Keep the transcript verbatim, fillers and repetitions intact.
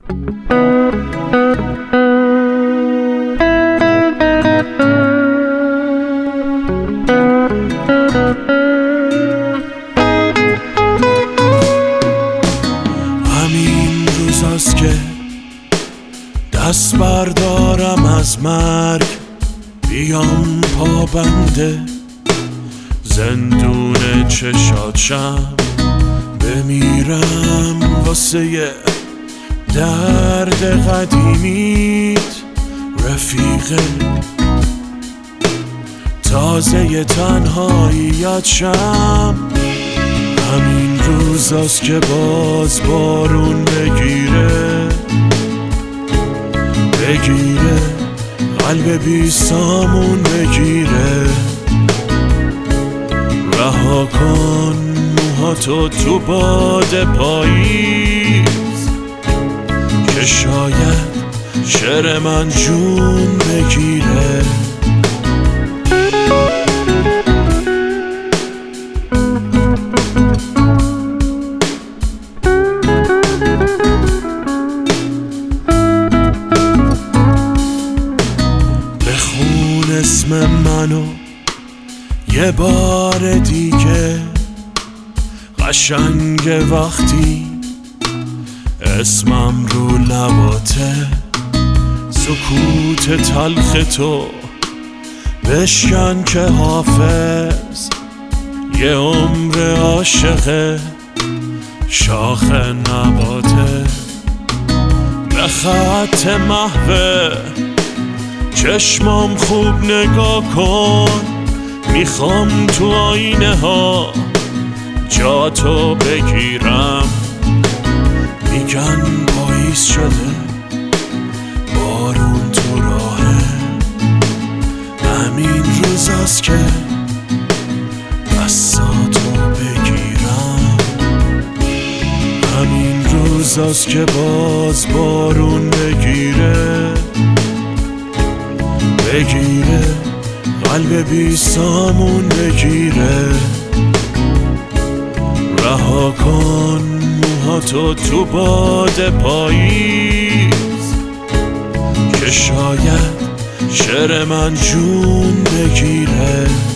همین روزاست که دست بردارم از مرگ، بیام پابنده زندون چشاتشم، بمیرم واسه درد قدیمیت رفیق تازه تنهاییتشم. همین روزاست که باز بارون بگیره بگیره قلب بی سامون بگیره. رها کن موهاتو تو باد پاییز که شاید شعر من جون بگیره. بخون اسم منو یه بار دیگه، قشنگ وقتی اسمم رو لباته. سکوت تلخ تو بشکن که حافظ یه عمر عاشق شاخ نباته. به خط محو چشمام خوب نگاه کن، میخوام تو آینه ها جا تو بگیرم. میگن پاییز شده بارون تو راهه، همین روزاست که دستاتو بگیرم. همین روزاست که باز بارون بگیره بگیره قلب بی سامون بگیره. رها کن موهاتو تو باد پاییز که شاید شعر من جون بگیره.